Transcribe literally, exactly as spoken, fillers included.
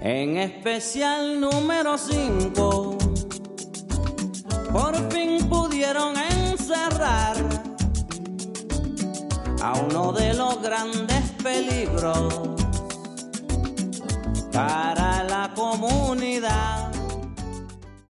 En especial número cinco, por fin pudieron encerrar a uno de los grandes peligros para la comunidad.